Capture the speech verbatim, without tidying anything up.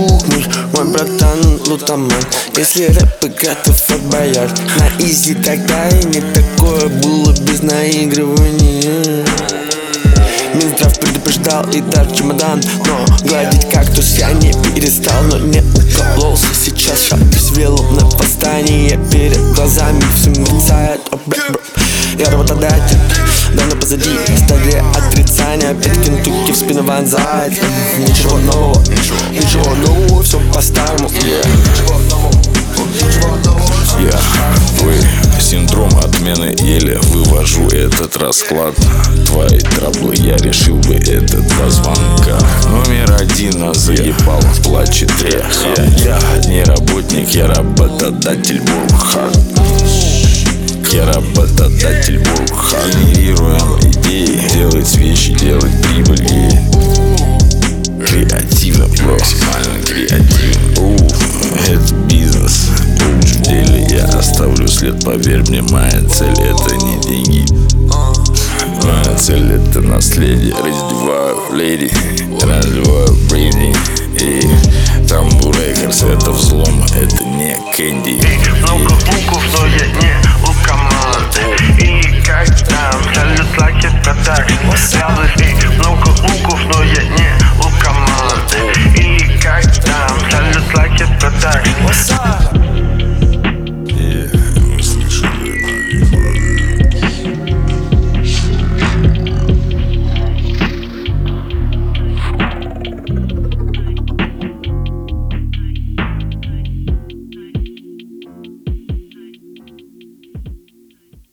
Ух, мой, мой братан лутаман. Если рэп и это Форт Боярд на изи, тогда и не такое было без наигрывания. Минздрав предупреждал и даже чемодан, но гладить кактус я не перестал, но не укололся. Сейчас шаблюсь велом на восстание, перед глазами все мерцает. О, бля, бля. Я работодатель, давно позади стадия отрицания. Опять Кентукки в спину вонзает. Ничего нового, ничего нового, все по-старому. Я, вы, синдром отмены, еле вывожу этот расклад. Твои траблы я решил бы это два звонка. Номер один нас заебал, плачет реха. Я не работник, я работодатель Бурхан. Я работодатель Бурхан. Генерируем идеи, делать вещи, делать прибыль. Креативно, максимально креативно. Это бизнес. В деле я оставлю след, поверь мне, моя цель это не деньги. Моя цель это наследие. Раздеваю леди, развиваю